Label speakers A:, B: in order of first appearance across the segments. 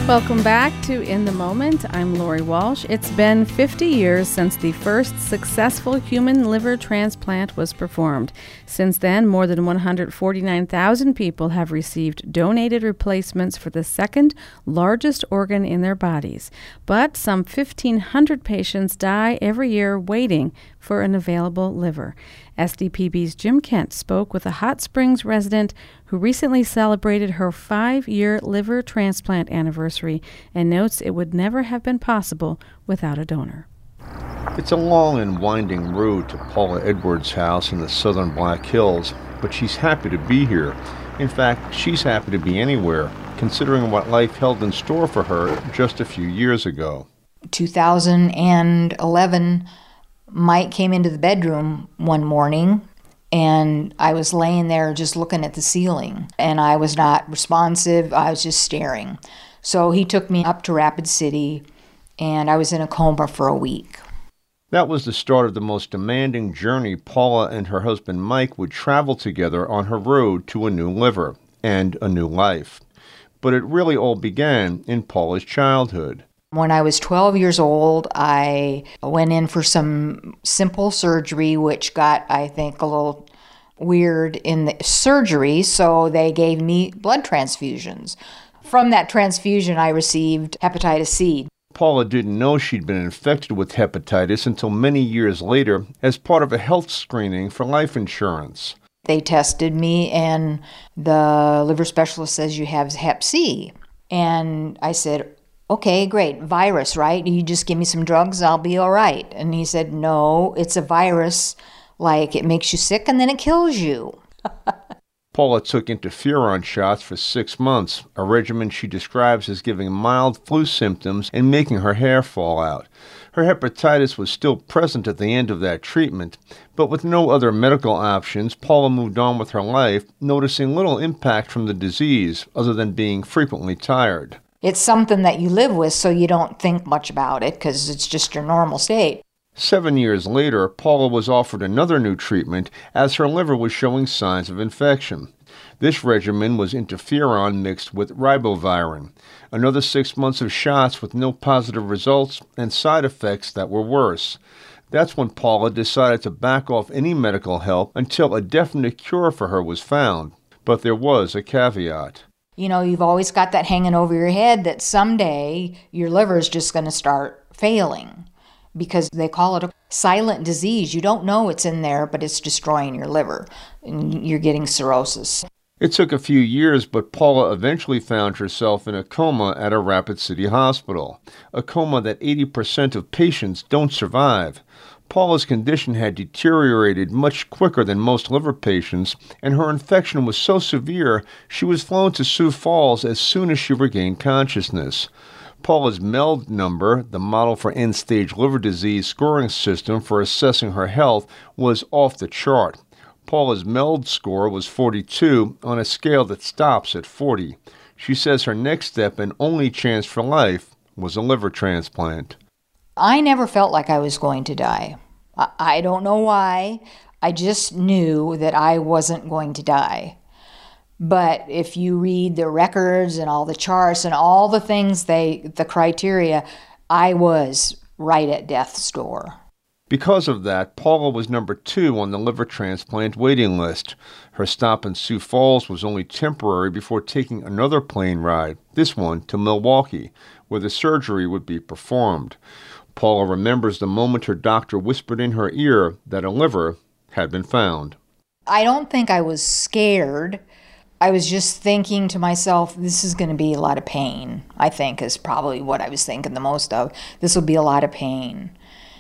A: Welcome back to In the Moment. I'm Lori Walsh. It's been 50 years since the first successful human liver transplant was performed. Since then, more than 149,000 people have received donated replacements for the second largest organ in their bodies. But some 1,500 patients die every year waiting for an available liver. SDPB's Jim Kent spoke with a Hot Springs resident who recently celebrated her 5-year liver transplant anniversary and notes it would never have been possible without a donor.
B: It's a long and winding road to Paula Edwards' house in the southern Black Hills, but she's happy to be here. In fact, she's happy to be anywhere, considering what life held in store for her just a few years ago.
C: 2011, Mike came into the bedroom one morning, and I was laying there just looking at the ceiling, and I was not responsive. I was just staring. So he took me up to Rapid City, and I was in a coma for a week.
B: That was the start of the most demanding journey Paula and her husband Mike would travel together on her road to a new liver and a new life. But it really all began in Paula's childhood.
C: When I was 12 years old, I went in for some simple surgery, which got, I think, a little weird in the surgery, so they gave me blood transfusions. From that transfusion, I received hepatitis C.
B: Paula didn't know she'd been infected with hepatitis until many years later as part of a health screening for life insurance.
C: They tested me, and the liver specialist says you have hep C. And I said, okay, great, virus, right? You just give me some drugs, I'll be all right. And he said, no, it's a virus, like it makes you sick and then it kills you.
B: Paula took interferon shots for 6 months, a regimen she describes as giving mild flu symptoms and making her hair fall out. Her hepatitis was still present at the end of that treatment, but with no other medical options, Paula moved on with her life, noticing little impact from the disease other than being frequently tired.
C: It's something that you live with, so you don't think much about it because it's just your normal state.
B: 7 years later, Paula was offered another new treatment as her liver was showing signs of infection. This regimen was interferon mixed with ribavirin. Another 6 months of shots with no positive results and side effects that were worse. That's when Paula decided to back off any medical help until a definite cure for her was found. But there was a caveat.
C: You know, you've always got that hanging over your head that someday your liver is just going to start failing because they call it a silent disease. You don't know it's in there, but it's destroying your liver and you're getting cirrhosis.
B: It took a few years, but Paula eventually found herself in a coma at a Rapid City hospital, a coma that 80% of patients don't survive. Paula's condition had deteriorated much quicker than most liver patients, and her infection was so severe she was flown to Sioux Falls as soon as she regained consciousness. Paula's MELD number, the model for end-stage liver disease scoring system for assessing her health, was off the chart. Paula's MELD score was 42 on a scale that stops at 40. She says her next step and only chance for life was a liver transplant.
C: I never felt like I was going to die. I don't know why. I just knew that I wasn't going to die. But if you read the records and all the charts and all the things, the criteria, I was right at death's door.
B: Because of that, Paula was number 2 on the liver transplant waiting list. Her stop in Sioux Falls was only temporary before taking another plane ride, this one to Milwaukee, where the surgery would be performed. Paula remembers the moment her doctor whispered in her ear that a liver had been found.
C: I don't think I was scared. I was just thinking to myself, this is going to be a lot of pain, I think is probably what I was thinking the most of. This will be a lot of pain.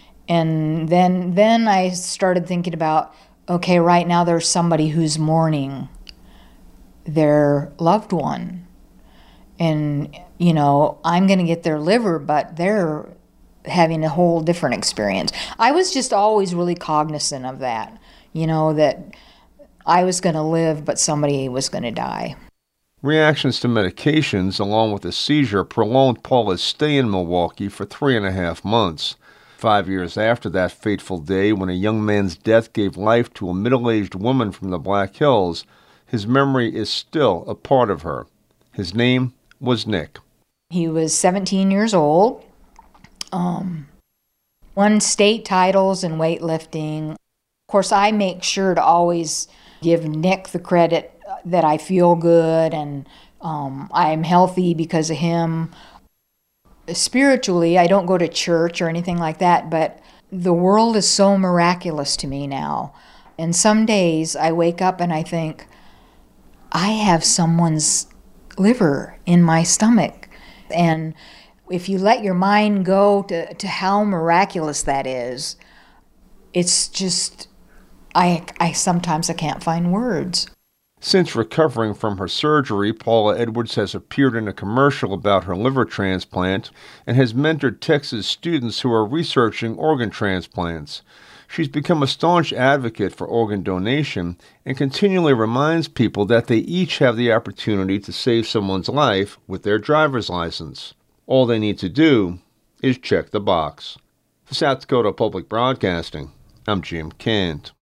C: And then I started thinking about, okay, right now there's somebody who's mourning their loved one. And, you know, I'm going to get their liver, but they're having a whole different experience. I was just always really cognizant of that, you know, that I was going to live, but somebody was going to die.
B: Reactions to medications, along with a seizure, prolonged Paula's stay in Milwaukee for 3.5 months. 5 years after that fateful day when a young man's death gave life to a middle-aged woman from the Black Hills, his memory is still a part of her. His name was Nick.
C: He was 17 years old, won state titles in weightlifting. Of course, I make sure to always give Nick the credit that I feel good and I'm healthy because of him. Spiritually, I don't go to church or anything like that, but the world is so miraculous to me now. And some days I wake up and I think, I have someone's liver in my stomach. And if you let your mind go to how miraculous that is, it's just, I sometimes I can't find words.
B: Since recovering from her surgery, Paula Edwards has appeared in a commercial about her liver transplant and has mentored Texas students who are researching organ transplants. She's become a staunch advocate for organ donation and continually reminds people that they each have the opportunity to save someone's life with their driver's license. All they need to do is check the box. For South Dakota Public Broadcasting, I'm Jim Kent.